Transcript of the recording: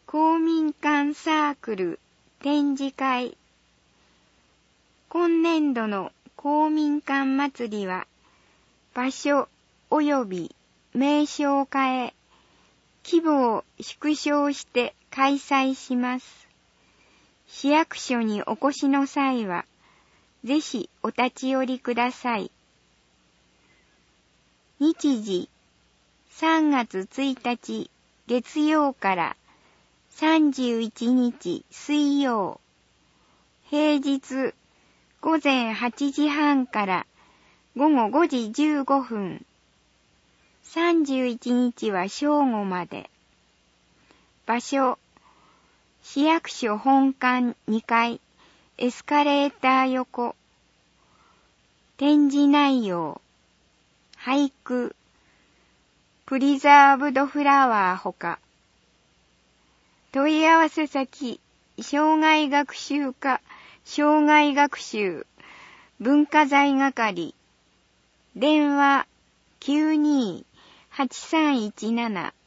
公民館サークル展示会。今年度の公民館祭りは、場所及び名称を変え、規模を縮小して開催します。市役所にお越しの際は、ぜひお立ち寄りください。日時、3月1日月曜から31日水曜。平日、午前8時半から午後5時15分。31日は正午まで。場所、市役所本館2階、エスカレーター横。展示内容、俳句、プリザーブドフラワーほか。問い合わせ先、生涯学習課、生涯学習、文化財係。電話、92-8317